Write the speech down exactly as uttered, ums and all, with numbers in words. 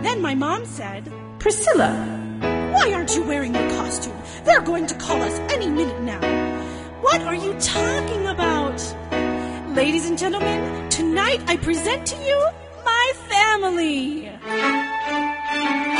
Then my mom said, Priscilla, why aren't you wearing your costume? They're going to call us any minute now. What are you talking about? Ladies and gentlemen, tonight I present to you my family.